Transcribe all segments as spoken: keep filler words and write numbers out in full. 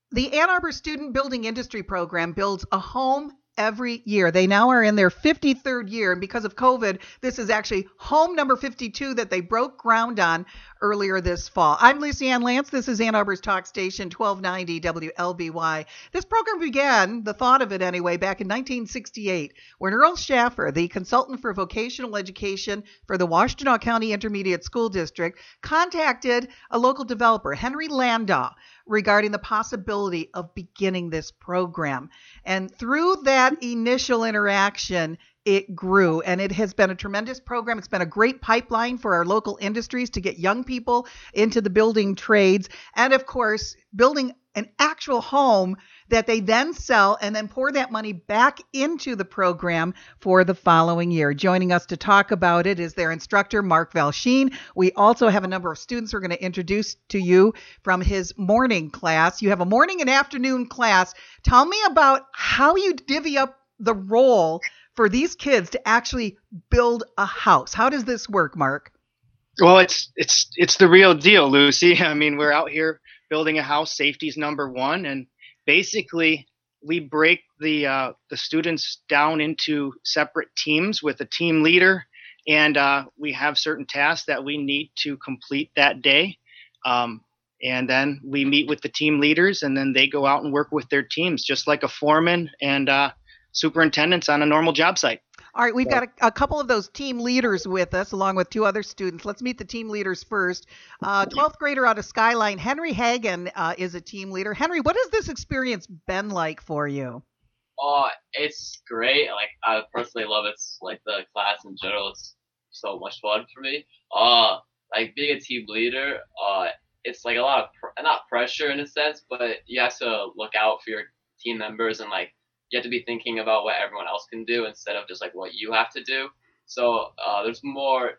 The Ann Arbor Student Building Industry Program builds a home every year. They now are in their fifty-third year, and because of COVID, this is actually home number fifty-two that they broke ground on earlier this fall. I'm Lucy Ann Lance. This is Ann Arbor's Talk Station, twelve ninety W L B Y. This program began, the thought of it anyway, back in nineteen sixty-eight, when Earl Schaffer, the consultant for vocational education for the Washtenaw County Intermediate School District, contacted a local developer, Henry Landau, regarding the possibility of beginning this program. And through that initial interaction, it grew, and it has been a tremendous program. It's been a great pipeline for our local industries to get young people into the building trades, and of course, building an actual home that they then sell and then pour that money back into the program for the following year. Joining us to talk about it is their instructor, Mark Valsheen. We also have a number of students we're going to introduce to you from his morning class. You have a morning and afternoon class. Tell me about how you divvy up the role for these kids to actually build a house. How does this work, Mark? Well, it's it's it's the real deal, Lucy. I mean, we're out here building a house. Safety's number one, and basically we break the uh, the students down into separate teams with a team leader, and uh, we have certain tasks that we need to complete that day. Um, and then we meet with the team leaders, and then they go out and work with their teams, just like a foreman and uh, superintendents on a normal job site. All right, we've got a, a couple of those team leaders with us, along with two other students. Let's meet the team leaders first. Uh, twelfth grader out of Skyline, Henry Hagan, uh, is a team leader. Henry, what has this experience been like for you? Oh, it's great. Like, I personally love it. It's, like, the class in general is so much fun for me. Uh, like, being a team leader, uh, it's, like, a lot of, pr- not pressure in a sense, but you have to look out for your team members, and, like, you have to be thinking about what everyone else can do instead of just like what you have to do. So uh, there's more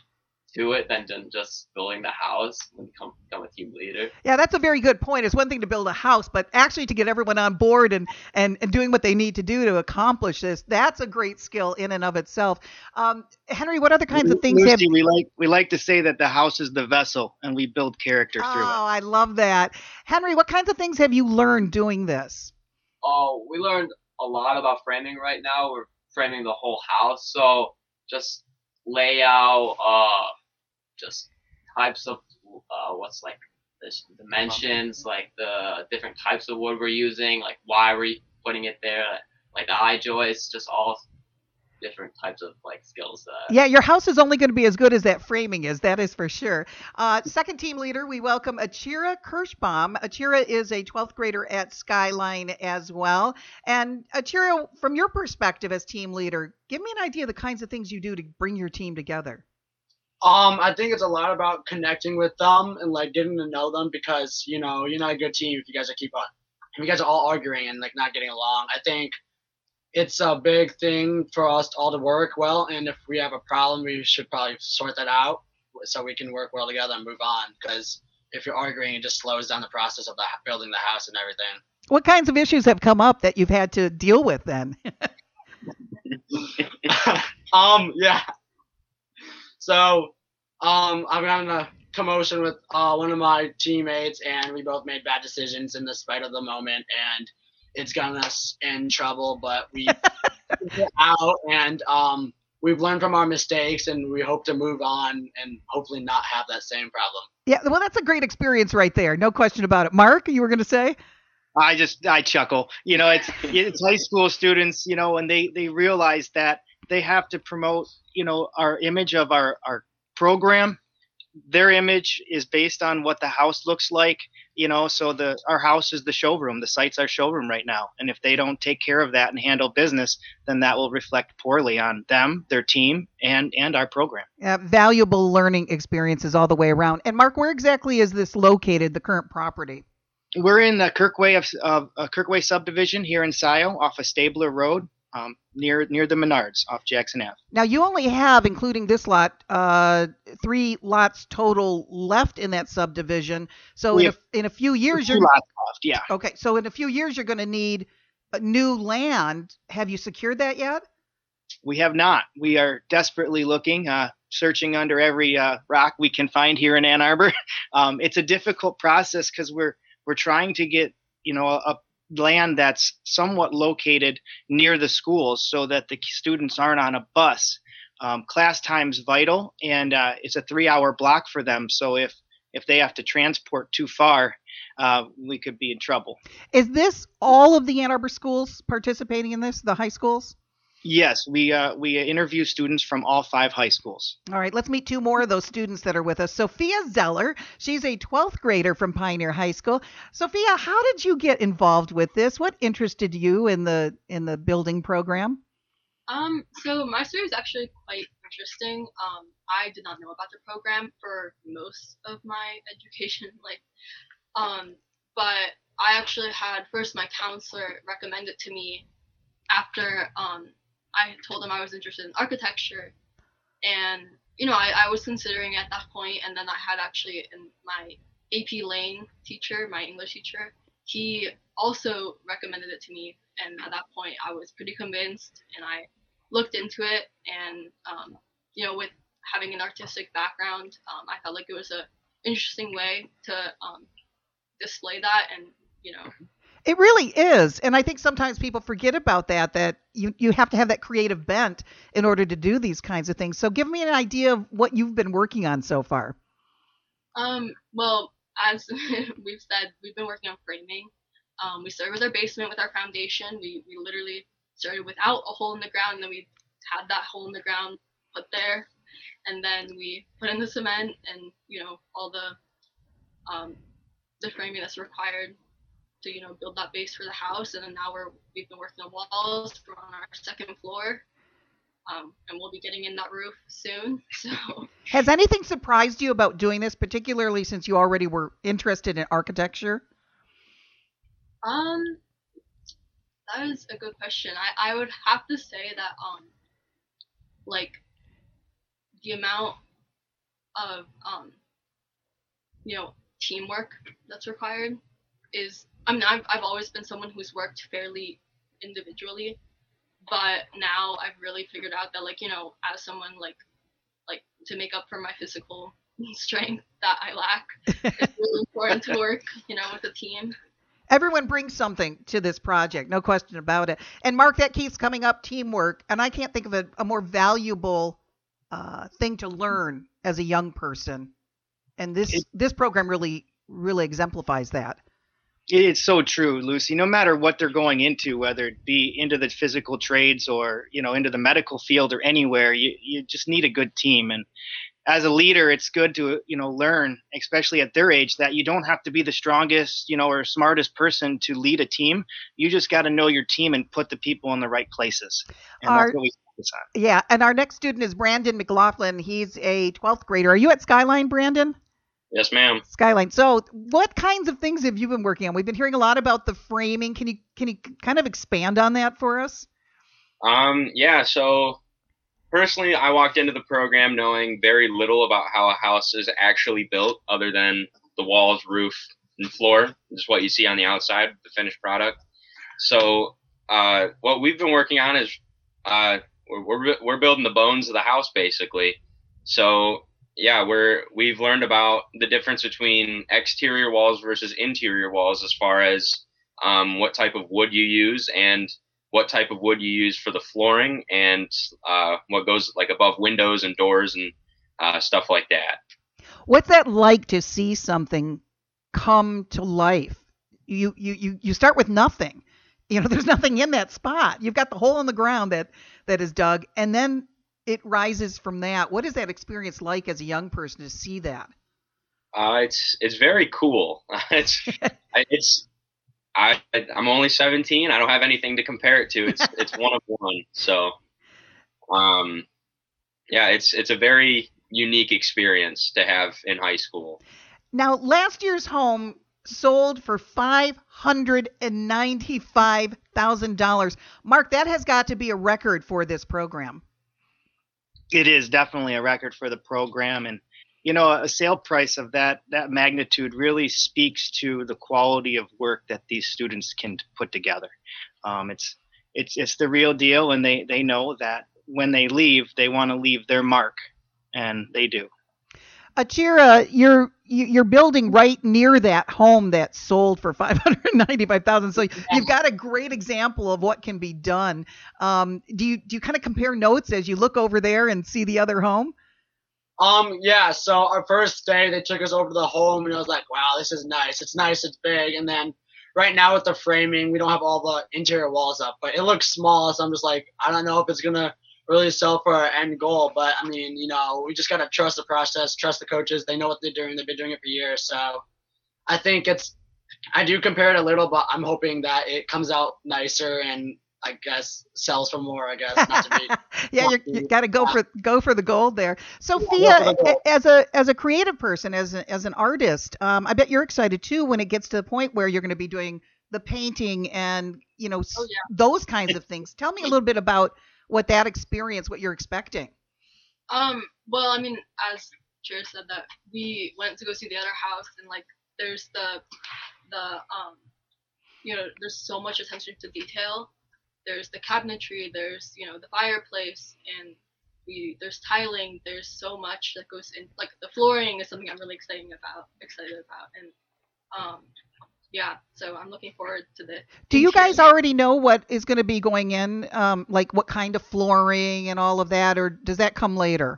to it than just building the house when you become, become a team leader. Yeah, that's a very good point. It's one thing to build a house, but actually to get everyone on board and, and, and doing what they need to do to accomplish this, that's a great skill in and of itself. Um, Henry, what other kinds of things Lucy, have we like we like to say that the house is the vessel, and we build character Oh, through it. I love that. Henry, what kinds of things have you learned doing this? Oh, we learned a lot about framing right now. We're framing the whole house, so just layout, uh, just types of uh, what's like the dimensions, like the different types of wood we're using, like why we're putting it there, like the eye joists, just all different types of like skills. That Yeah, your house is only going to be as good as that framing is. That is for sure. Uh, second team leader, we welcome Achira Kirschbaum. Achira is a twelfth grader at Skyline as well. And Achira, from your perspective as team leader, give me an idea of the kinds of things you do to bring your team together. Um, I think it's a lot about connecting with them and like getting to know them, because you know you're not a good team if you guys are keep on if you guys are all arguing and like not getting along. I think it's a big thing for us all to work well, and if we have a problem, we should probably sort that out so we can work well together and move on. Because if you're arguing, it just slows down the process of the building the house and everything. What kinds of issues have come up that you've had to deal with then? um, yeah. So, um, I'm having a commotion with uh, one of my teammates, and we both made bad decisions in the spite of the moment, and it's gotten us in trouble, but we get out, and um, we've learned from our mistakes, and we hope to move on and hopefully not have that same problem. Yeah, well, that's a great experience right there. No question about it. Mark, you were going to say? I just I chuckle. You know, it's it's high school students, you know, and they they realize that they have to promote, you know, our image of our our program. Their image is based on what the house looks like, you know, so the our house is the showroom. The site's our showroom right now. And if they don't take care of that and handle business, then that will reflect poorly on them, their team, and and our program. Uh, valuable learning experiences all the way around. And Mark, where exactly is this located, the current property? We're in the Kirkway of uh, uh, Kirkway subdivision here in Scioto, off of Stabler Road, um, near near the Menards, off Jackson Avenue. Now, you only have, including this lot, uh, three lots total left in that subdivision. So We in have a, in a few years, two you're lots left, yeah. okay. So in a few years, you're going to need a new land. Have you secured that yet? We have not. We are desperately looking, uh, searching under every uh, rock we can find here in Ann Arbor. Um, it's a difficult process because we're we're trying to get you know, a, a land that's somewhat located near the schools so that the students aren't on a bus. Um, class time's vital, and uh, it's a three-hour block for them. So if if they have to transport too far, uh, we could be in trouble. Is this all of the Ann Arbor schools participating in this, the high schools? Yes, we uh, we interview students from all five high schools. All right, let's meet two more of those students that are with us. Sophia Zeller, she's a twelfth grader from Pioneer High School. Sophia, how did you get involved with this? What interested you in the in the building program? Um, so my story is actually quite interesting. Um, I did not know about the program for most of my education life. Um, but I actually had first my counselor recommend it to me after um, I told him I was interested in architecture. And, you know, I, I was considering at that point, and then I had actually in my A P Lane teacher, my English teacher, he also recommended it to me. And at that point, I was pretty convinced, and I looked into it. And, um, you know, with having an artistic background, um, I felt like it was a interesting way to um, display that. And, you know, it really is. And I think sometimes people forget about that, that you, you have to have that creative bent in order to do these kinds of things. So give me an idea of what you've been working on so far. Um, well, as we've said, we've been working on framing. Um, we started with our basement with our foundation. We, we literally started without a hole in the ground, and then we had that hole in the ground put there. And then we put in the cement and, you know, all the um, the framing that's required to, you know, build that base for the house. And then now we're, we've been working on walls. We're on our second floor. Um, and we'll be getting in that roof soon. So, has anything surprised you about doing this, particularly since you already were interested in architecture? Um, that is a good question. I, I would have to say that, um, like, the amount of, um, you know, teamwork that's required is, I mean, I've, I've always been someone who's worked fairly individually, but now I've really figured out that, like, you know, as someone, like, like to make up for my physical strength that I lack, it's really important to work, you know, with a team. Everyone brings something to this project, no question about it. And Mark, that keeps coming up, teamwork. And I can't think of a, a more valuable uh, thing to learn as a young person. And this it, this program really, really exemplifies that. It's so true, Lucy. No matter what they're going into, whether it be into the physical trades or, you know, into the medical field or anywhere, you, you just need a good team. And as a leader, it's good to, you know, learn, especially at their age, that you don't have to be the strongest, you know, or smartest person to lead a team. You just got to know your team and put the people in the right places. And our, that's what we focus on. Yeah. And our next student is Brandon McLaughlin. He's a twelfth grader. Are you at Skyline, Brandon? Yes, ma'am. Skyline. So what kinds of things have you been working on? We've been hearing a lot about the framing. Can you, can you kind of expand on that for us? Um, yeah. So personally, I walked into the program knowing very little about how a house is actually built other than the walls, roof, and floor. Just what you see on the outside, the finished product. So uh, what we've been working on is uh, we're, we're, we're building the bones of the house, basically. So yeah, we're, we've learned about the difference between exterior walls versus interior walls as far as um, what type of wood you use and what type of wood you use for the flooring and uh, what goes like above windows and doors and uh, stuff like that. What's that like to see something come to life? You, you, you, you start with nothing. You know, there's nothing in that spot. You've got the hole in the ground that, that is dug, and then it rises from that. What is that experience like as a young person to see that? Uh, it's it's very cool. it's it's I I'm only seventeen. I don't have anything to compare it to. It's it's one of one. So, um, yeah, it's it's a very unique experience to have in high school. Now, last year's home sold for five hundred ninety-five thousand dollars. Mark, that has got to be a record for this program. It is definitely a record for the program. And, you know, a sale price of that that magnitude really speaks to the quality of work that these students can put together. Um, it's it's it's the real deal, and they, they know that when they leave, they want to leave their mark, and they do. Achira, you're you- you're building right near that home that sold for five hundred ninety-five thousand. So you've got a great example of what can be done. Um, do you do you kind of compare notes as you look over there and see the other home? Um, yeah, so our first day they took us over to the home and I was like, wow, this is nice. It's nice, it's big. And then right now with the framing, we don't have all the interior walls up, but it looks small. So I'm just like, I don't know if it's going to really sell for our end goal. But I mean, you know, we just got to trust the process, trust the coaches. They know what they're doing. They've been doing it for years. So I think it's, I do compare it a little, but I'm hoping that it comes out nicer and I guess sells for more, I guess. Not to be Yeah, you, you got to go for go for the gold there. Yeah, go Sophia, for the gold. a- as a as a creative person, as a, as an artist, um, I bet you're excited too when it gets to the point where you're going to be doing the painting and you know s- Oh yeah. those kinds of things. Tell me a little bit about what that experience, what you're expecting. Um, well, I mean, as Chair said that we went to go see the other house and like there's the the um you know, there's so much attention to detail. There's the cabinetry, there's, you know, the fireplace and we there's tiling, there's so much that goes in like the flooring is something I'm really excited about excited about and um yeah, so I'm looking forward to the Do you guys interior. already know what is going to be going in, um, like what kind of flooring and all of that, or does that come later?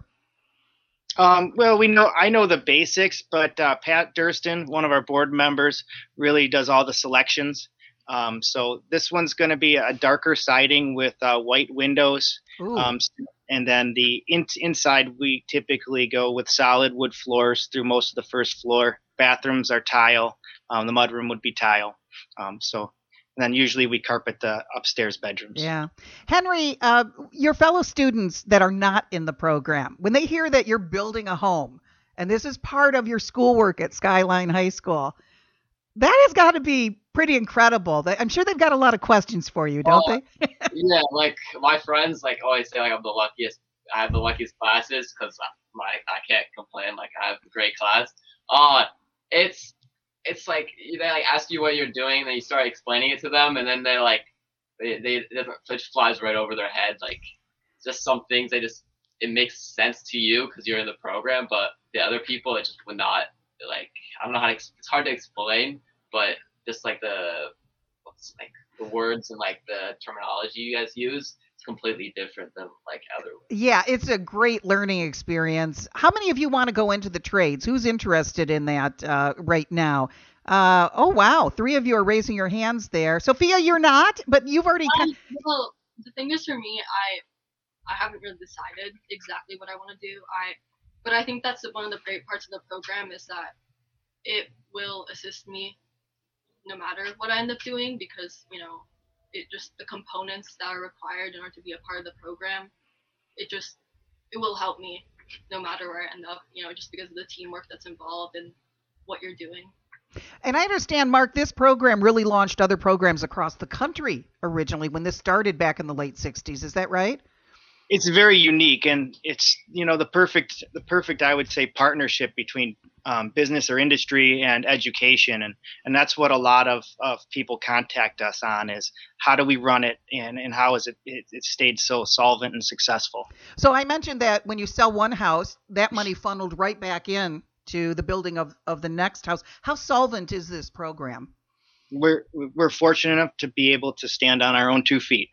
Um, well, we know I know the basics, but uh, Pat Durston, one of our board members, really does all the selections. Um, so this one's going to be a darker siding with uh, white windows, Ooh. um, and then the in- inside we typically go with solid wood floors through most of the first floor. Bathrooms are tile. Um, the mudroom would be tile. Um, so and then usually we carpet the upstairs bedrooms. Yeah. Henry, uh, your fellow students that are not in the program, when they hear that you're building a home and this is part of your schoolwork at Skyline High School, that has got to be pretty incredible. They- I'm sure they've got a lot of questions for you, don't Oh, they? Yeah, like my friends like always say like I'm the luckiest. I have the luckiest classes because my I can't complain. Like I have a great class. Uh, it's it's like they like ask you what you're doing, and then you start explaining it to them, and then they like they they it doesn't- it just flies right over their head. Like just some things they just it makes sense to you because you're in the program, but the other people it just would not like. I don't know how to. ex- It's hard to explain, but just like the what's like the words and like the terminology you guys use, it's completely different than like other. Yeah, it's a great learning experience. How many of you want to go into the trades? Who's interested in that uh, right now? Uh, oh, wow. Three of you are raising your hands there. Sophia, you're not, but you've already kind I, well, the thing is for me, I I haven't really decided exactly what I want to do. I but I think that's one of the great parts of the program is that it will assist me no matter what I end up doing because you know it just the components that are required in order to be a part of the program. It just it will help me no matter where I end up. You know, just because of the teamwork that's involved and what you're doing. And I understand, Mark, this program really launched other programs across the country originally when this started back in the late sixties. Is that right? It's very unique, and it's you know the perfect the perfect I would say partnership between um, business or industry and education, and and that's what a lot of, of people contact us on is how do we run it and and how is it, it it stayed so solvent and successful. So I mentioned that when you sell one house, that money funneled right back in to the building of, of the next house. How solvent is this program? We're we're fortunate enough to be able to stand on our own two feet.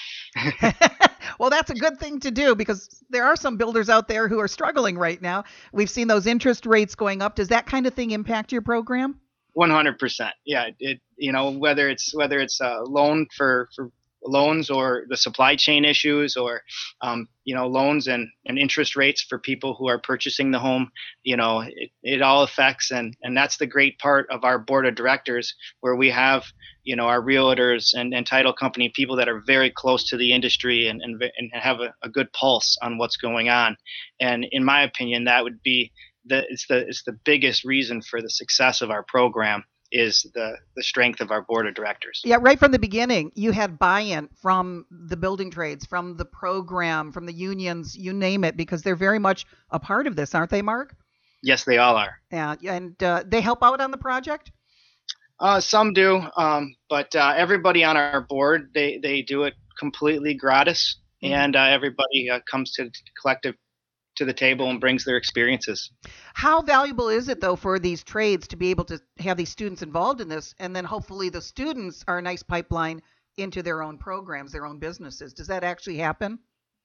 Well, that's a good thing to do because there are some builders out there who are struggling right now. We've seen those interest rates going up. Does that kind of thing impact your program? One hundred percent. Yeah. It you know whether it's whether it's a loan for for loans or the supply chain issues or um, you know loans and, and interest rates for people who are purchasing the home, you know it, it all affects, and and that's the great part of our board of directors where we have you know our realtors and, and title company people that are very close to the industry and and, and have a, a good pulse on what's going on. And in my opinion, that would be the it's the it's the biggest reason for the success of our program is the the strength of our board of directors. Yeah, right from the beginning, you had buy-in from the building trades, from the program, from the unions, you name it, because they're very much a part of this, aren't they, Mark? Yes, they all are. Yeah, and uh, they help out on the project? Uh, some do, um, but uh, everybody on our board they they do it completely gratis, Mhm. and uh, everybody uh, comes to the collective to the table and brings their experiences. How valuable is it, though, for these trades to be able to have these students involved in this, and then hopefully the students are a nice pipeline into their own programs, their own businesses? Does that actually happen?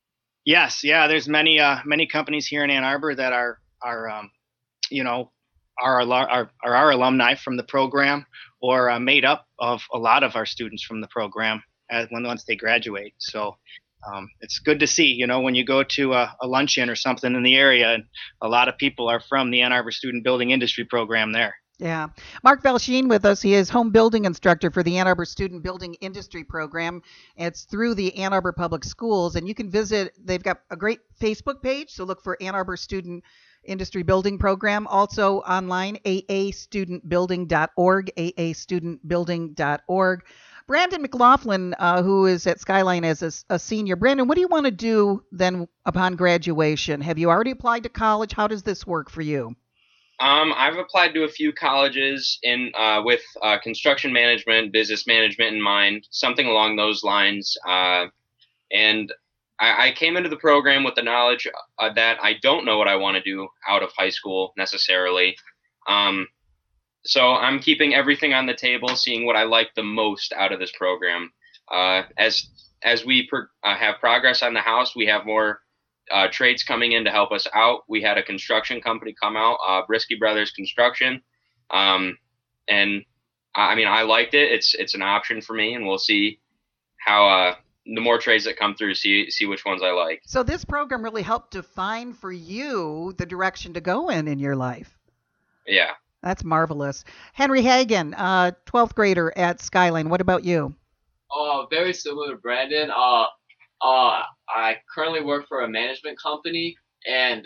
Yes, yeah. There's many uh, many companies here in Ann Arbor that are are um, you know are, are are our alumni from the program, or uh, made up of a lot of our students from the program as when once they graduate. So um, it's good to see. You know, when you go to a, a luncheon or something in the area, and a lot of people are from the Ann Arbor Student Building Industry Program there. Yeah. Mark Velsheen with us. He is home building instructor for the Ann Arbor Student Building Industry Program. It's through the Ann Arbor Public Schools, and you can visit, they've got a great Facebook page, so look for Ann Arbor Student Industry Building Program. Also online, a a student building dot org, a a student building dot org. Brandon McLaughlin, uh, who is at Skyline as a, a senior. Brandon, what do you want to do then upon graduation? Have you already applied to college? How does this work for you? Um, I've applied to a few colleges in uh, with uh, construction management, business management in mind, something along those lines. Uh, and I, I came into the program with the knowledge uh, that I don't know what I want to do out of high school necessarily. Um, so I'm keeping everything on the table, seeing what I like the most out of this program. Uh, as as we pro- uh, have progress on the house, we have more Uh, trades coming in to help us out. We had a construction company come out, uh, Brisky Brothers Construction, um, and I mean I liked it. It's it's an option for me, and we'll see how uh, the more trades that come through, see see which ones I like. So this program really helped define for you the direction to go in in your life. Yeah, that's marvelous. Henry Hagen, uh, twelfth grader at Skyline. What about you? Oh, very similar to Brandon. Uh, uh, I currently work for a management company, and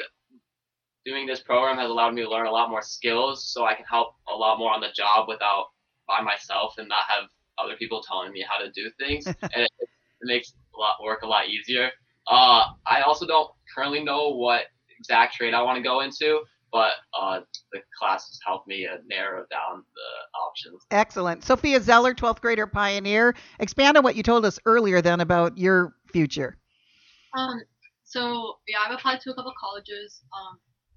doing this program has allowed me to learn a lot more skills, so I can help a lot more on the job without by myself and not have other people telling me how to do things. And it, it makes a lot work a lot easier. Uh, I also don't currently know what exact trade I want to go into, but uh, the class has helped me uh, narrow down the options. Excellent. Sophia Zeller, twelfth grader Pioneer. Expand on what you told us earlier then about your future. Um, so yeah, I've applied to a couple colleges, um,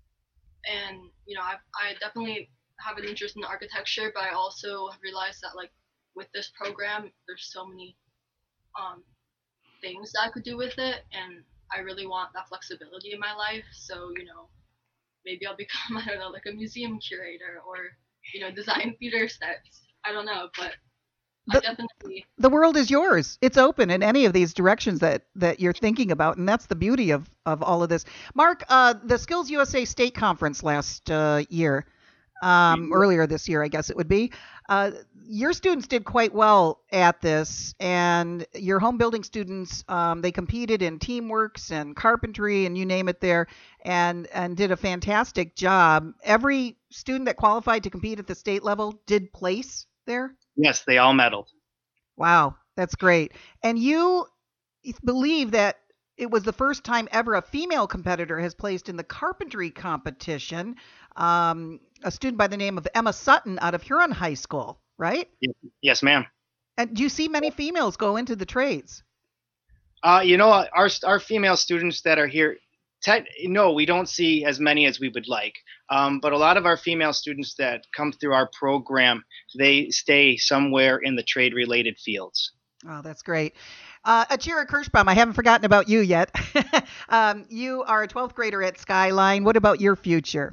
and you know, I I definitely have an interest in architecture, but I also have realized that like with this program, there's so many um things that I could do with it, and I really want that flexibility in my life. So you know, maybe I'll become I don't know like a museum curator or you know design theater sets. I don't know, but. The, I definitely. The world is yours. It's open in any of these directions that, that you're thinking about, and that's the beauty of, of all of this. Mark, uh, the Skills U S A State Conference last uh, year, um, earlier this year, I guess it would be, uh, your students did quite well at this, and your home building students, um, they competed in teamworks and carpentry and you name it there, and, and did a fantastic job. Every student that qualified to compete at the state level did place there? Yes, they all medaled. Wow, that's great. And you believe that it was the first time ever a female competitor has placed in the carpentry competition, um, a student by the name of Emma Sutton out of Huron High School, right? Yes, ma'am. And do you see many females go into the trades? Uh, you know, our our female students that are here, te- no, we don't see as many as we would like. Um, but a lot of our female students that come through our program, they stay somewhere in the trade-related fields. Oh, that's great. Uh, Achira Kirschbaum, I haven't forgotten about you yet. um, you are a twelfth grader at Skyline. What about your future?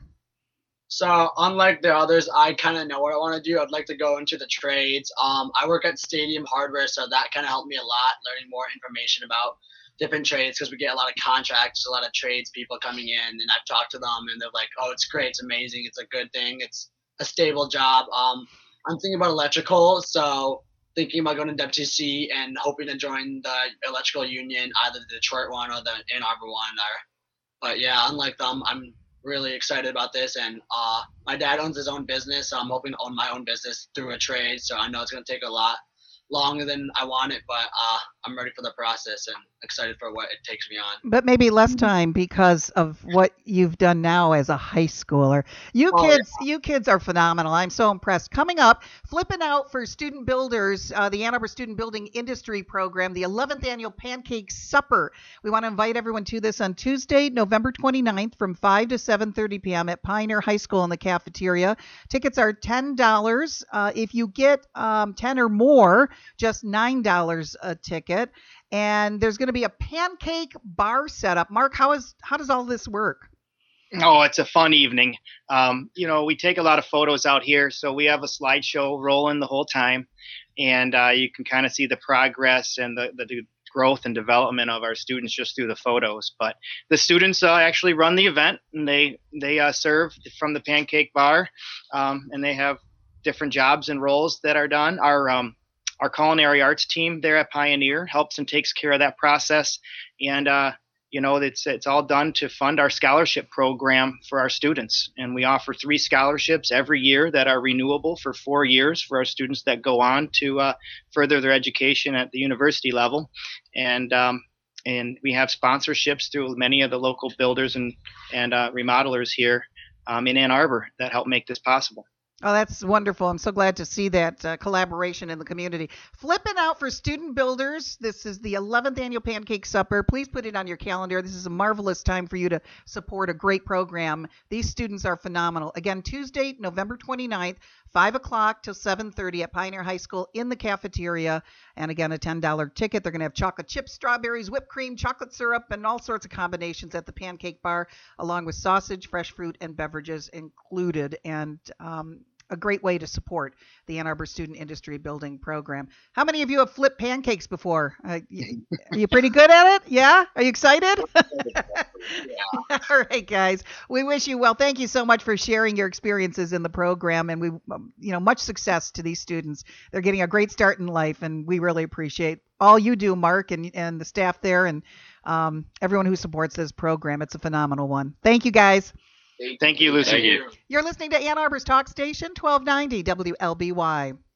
So unlike the others, I kind of know what I want to do. I'd like to go into the trades. Um, I work at Stadium Hardware, so that kind of helped me a lot, learning more information about different trades because we get a lot of contracts, a lot of trades people coming in, and I've talked to them and they're like, oh, it's great, it's amazing, it's a good thing, it's a stable job. Um, I'm thinking about electrical, so thinking about going to W T C and hoping to join the electrical union, either the Detroit one or the Ann Arbor one. Or, but yeah, unlike them, I'm really excited about this, and uh, my dad owns his own business, so I'm hoping to own my own business through a trade, so I know it's going to take a lot longer than I want it, but uh, I'm ready for the process and excited for what it takes me on. But maybe less time because of what you've done now as a high schooler. You Oh, kids, you kids are phenomenal. I'm so impressed. Coming up, flipping out for student builders, uh, the Ann Arbor Student Building Industry Program, the eleventh annual Pancake Supper. We want to invite everyone to this on Tuesday, November twenty-ninth from five to seven thirty p.m. at Pioneer High School in the cafeteria. Tickets are ten dollars. Uh, if you get um, ten or more, just nine dollars a ticket. And there's going to be a pancake bar setup. Mark, how is how does all this work? Oh, it's a fun evening. Um, you know, we take a lot of photos out here, so we have a slideshow rolling the whole time, and uh, you can kind of see the progress and the, the growth and development of our students just through the photos. But the students uh, actually run the event, and they they uh, serve from the pancake bar, um, and they have different jobs and roles that are done. Our um, our culinary arts team there at Pioneer helps and takes care of that process, and uh, you know, it's it's all done to fund our scholarship program for our students. And we offer three scholarships every year that are renewable for four years for our students that go on to uh, further their education at the university level. And um, and we have sponsorships through many of the local builders and and uh, remodelers here um, in Ann Arbor that help make this possible. Oh, that's wonderful. I'm so glad to see that uh, collaboration in the community. Flipping out for student builders. This is the eleventh annual Pancake Supper. Please put it on your calendar. This is a marvelous time for you to support a great program. These students are phenomenal. Again, Tuesday, November twenty-ninth, five o'clock till seven thirty at Pioneer High School in the cafeteria. And again, a ten dollars ticket. They're going to have chocolate chips, strawberries, whipped cream, chocolate syrup, and all sorts of combinations at the pancake bar, along with sausage, fresh fruit, and beverages included. And um, a great way to support the Ann Arbor Student Industry Building Program. How many of you have flipped pancakes before? Uh, y- are you pretty good at it? Yeah? Are you excited? All right, guys. We wish you well. Thank you so much for sharing your experiences in the program, and we, um, you know, much success to these students. They're getting a great start in life, and we really appreciate all you do, Mark, and and the staff there, and um, everyone who supports this program. It's a phenomenal one. Thank you, guys. Thank you, Lucy. Thank you. You're listening to Ann Arbor's Talk Station, twelve ninety W L B Y.